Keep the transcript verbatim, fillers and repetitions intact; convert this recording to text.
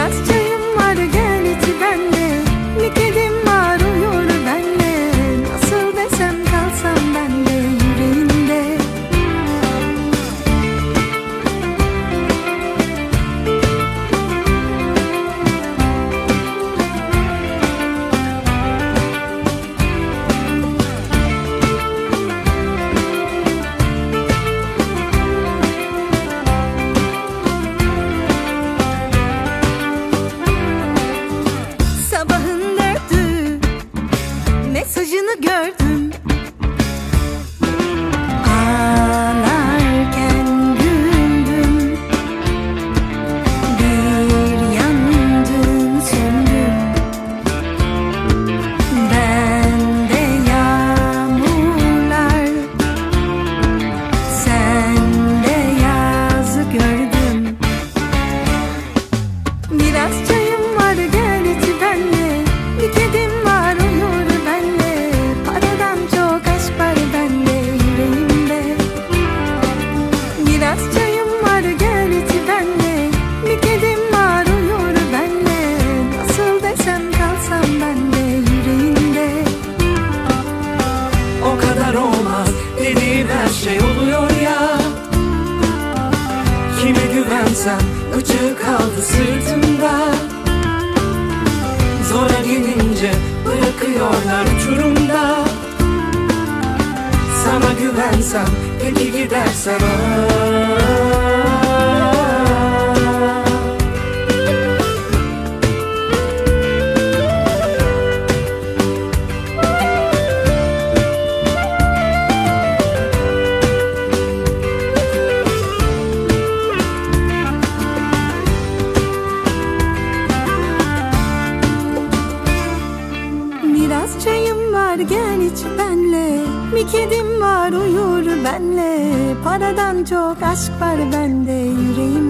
Biraz çayım var gel iç benle. Bir kedim var uyur benle. Nasıl desem kalsam benle yüreğinde. Mesajını gördüm. Ağlarken güldüm. Bir yandın söndüm. Ben de yağmurlar, sen de yaz gördüm. Biraz çayım var gel iç benle. Bir kedim var uyur benle. Paradan çok aşk var benle yüreğimde. Biraz çayım var gel iç benle. Bir kedim var uyur benle. Nasıl desem kalsam benle yüreğinde. O kadar olmaz dediğin her şey oluyor ya. Kime güvensem uçuğu kaldı sırtımda. Zora gelince bırakıyorlar uçurumda. Sana güvensem peki gidersen ah. Biraz çayım var gel iç benle. Bir kedim var uyur benle. Paradan çok aşk var bende yüreğimde.